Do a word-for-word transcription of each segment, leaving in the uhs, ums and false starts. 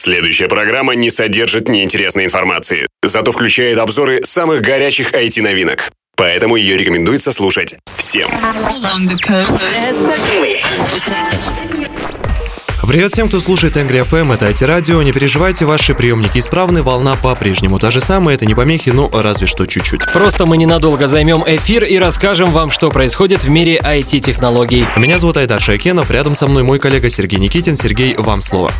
Следующая программа не содержит неинтересной информации, зато включает обзоры самых горячих ай ти-новинок. Поэтому ее рекомендуется слушать всем. Привет всем, кто слушает Angry эф эм, это ай ти-радио. Не переживайте, ваши приемники исправны, волна по-прежнему та же самая, это не помехи, ну разве что чуть-чуть. Просто мы ненадолго займем эфир и расскажем вам, что происходит в мире ай ти-технологий. Меня зовут Айдар Шайкенов, рядом со мной мой коллега Сергей Никитин. Сергей, вам слово.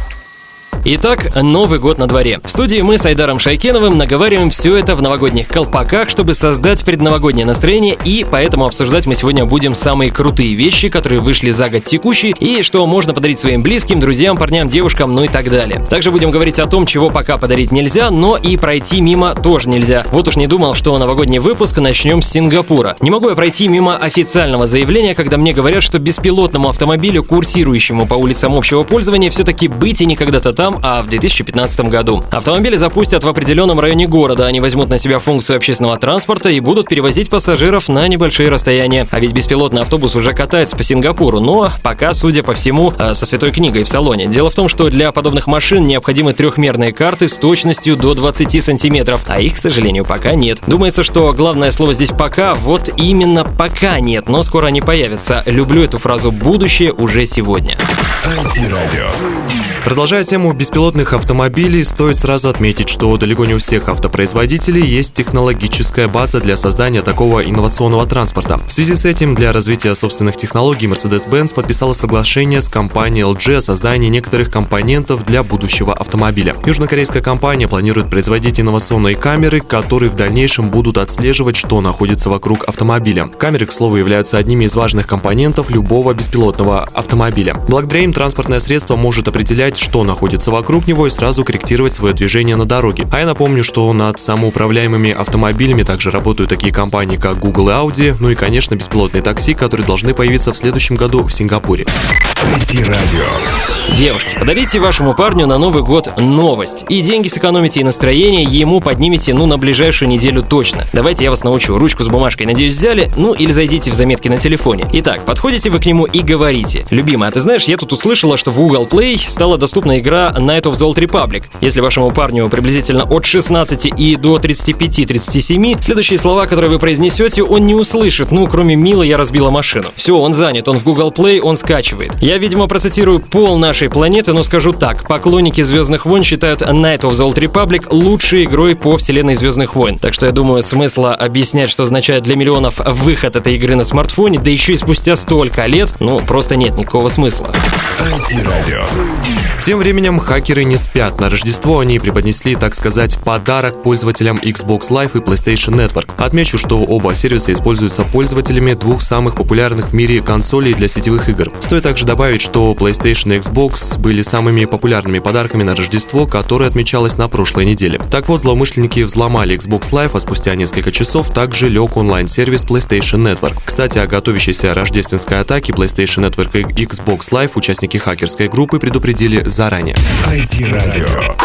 Итак, Новый год на дворе. В студии мы с Айдаром Шайкеновым наговариваем все это в новогодних колпаках, чтобы создать предновогоднее настроение, и поэтому обсуждать мы сегодня будем самые крутые вещи, которые вышли за год текущий, и что можно подарить своим близким, друзьям, парням, девушкам, ну и так далее. Также будем говорить о том, чего пока подарить нельзя, но и пройти мимо тоже нельзя. Вот уж не думал, что новогодний выпуск начнем с Сингапура. Не могу я пройти мимо официального заявления, когда мне говорят, что беспилотному автомобилю, курсирующему по улицам общего пользования, все-таки быть и не когда-то там, а в две тысячи пятнадцатом году. Автомобили запустят в определенном районе города, они возьмут на себя функцию общественного транспорта и будут перевозить пассажиров на небольшие расстояния. А ведь беспилотный автобус уже катается по Сингапуру, но пока, судя по всему, со святой книгой в салоне. Дело в том, что для подобных машин необходимы трехмерные карты с точностью до двадцати сантиметров, а их, к сожалению, пока нет. Думается, что главное слово здесь «пока», вот именно «пока» нет, но скоро они появятся. Люблю эту фразу «будущее уже сегодня». ай ти-радио. Продолжая тему беспилотных автомобилей, стоит сразу отметить, что далеко не у всех автопроизводителей есть технологическая база для создания такого инновационного транспорта. В связи с этим для развития собственных технологий Mercedes-Benz подписала соглашение с компанией эл джи о создании некоторых компонентов для будущего автомобиля. Южнокорейская компания планирует производить инновационные камеры, которые в дальнейшем будут отслеживать, что находится вокруг автомобиля. Камеры, к слову, являются одними из важных компонентов любого беспилотного автомобиля. Благодаря им транспортное средство может определять, что находится вокруг него, и сразу корректировать свое движение на дороге. А я напомню, что над самоуправляемыми автомобилями также работают такие компании, как Google и Audi, ну и, конечно, беспилотные такси, которые должны появиться в следующем году в Сингапуре. ай ти-радио. Девушки, подарите вашему парню на Новый год новость. И деньги сэкономите, и настроение ему поднимете, ну, на ближайшую неделю точно. Давайте я вас научу. Ручку с бумажкой, надеюсь, взяли? Ну, или зайдите в заметки на телефоне. Итак, подходите вы к нему и говорите: любимая, а ты знаешь, я тут услышала, что в Google Play стала доступна игра Knights of the Old Republic. Если вашему парню приблизительно от шестнадцати и до тридцати пяти — тридцати семи, следующие слова, которые вы произнесете, он не услышит, ну, кроме «мило, я разбила машину». Все, он занят, он в Google Play, он скачивает. Я, видимо, процитирую пол нашей планеты, но скажу так: поклонники Звездных войн считают Knights of the Old Republic лучшей игрой по вселенной Звездных войн. Так что я думаю, смысла объяснять, что означает для миллионов выход этой игры на смартфоне, да еще и спустя столько лет, ну, просто нет никакого смысла. ай ти-радио. Тем временем хакеры не спят. На Рождество они преподнесли, так сказать, подарок пользователям Xbox Live и PlayStation Network. Отмечу, что оба сервиса используются пользователями двух самых популярных в мире консолей для сетевых игр. Стоит также добавить, что PlayStation и Xbox были самыми популярными подарками на Рождество, которое отмечалось на прошлой неделе. Так вот, злоумышленники взломали Xbox Live, а спустя несколько часов также лег онлайн-сервис PlayStation Network. Кстати, о готовящейся рождественской атаке PlayStation Network и Xbox Live участники хакерской группы предупредили заранее. ай ти-радио.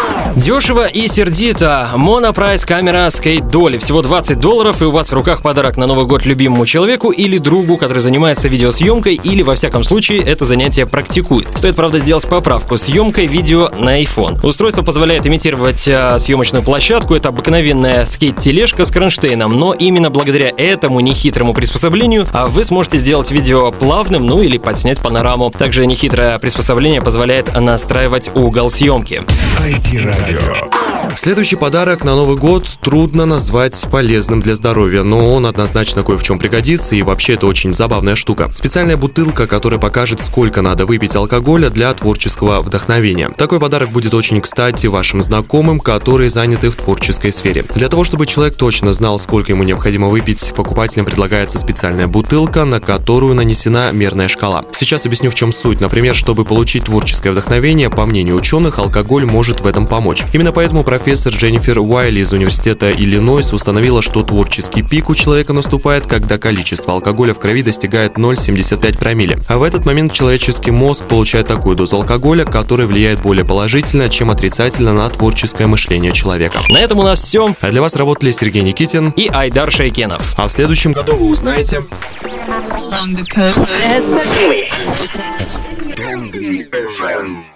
Дешево и сердито. Monoprice камера Skate Dolly. Всего двадцать долларов, и у вас в руках подарок на Новый год любимому человеку или другу, который занимается видеосъемкой или, во всяком случае, это занятие практикует. Стоит, правда, сделать поправку: съемкой видео на iPhone. Устройство позволяет имитировать а, съемочную площадку. Это обыкновенная скейт-тележка с кронштейном, но именно благодаря этому нехитрому приспособлению а, вы сможете сделать видео плавным, ну или подснять панораму. Также нехитрое приспособление позволяет настраивать угол съемки. ай ти-радио. Следующий подарок на Новый год трудно назвать полезным для здоровья, но он однозначно кое в чем пригодится, и вообще это очень забавная штука. Специальная бутылка, которая покажет, сколько надо выпить алкоголя для творческого вдохновения. Такой подарок будет очень кстати вашим знакомым, которые заняты в творческой сфере. Для того, чтобы человек точно знал, сколько ему необходимо выпить, покупателям предлагается специальная бутылка, на которую нанесена мерная шкала. Сейчас объясню, в чем суть. Например, чтобы получить творческое вдохновение, по мнению ученых, алкоголь может в этом помочь. Именно поэтому профессор Дженнифер Уайли из университета Иллинойс установила, что творческий пик у человека наступает, когда количество алкоголя в крови достигает ноль целых семьдесят пять промилле. А в этот момент человеческий мозг получает такую дозу алкоголя, которая влияет более положительно, чем отрицательно на творческое мышление человека. На этом у нас все. А для вас работали Сергей Никитин и Айдар Шайкенов. А в следующем году вы узнаете... Angry эф эм.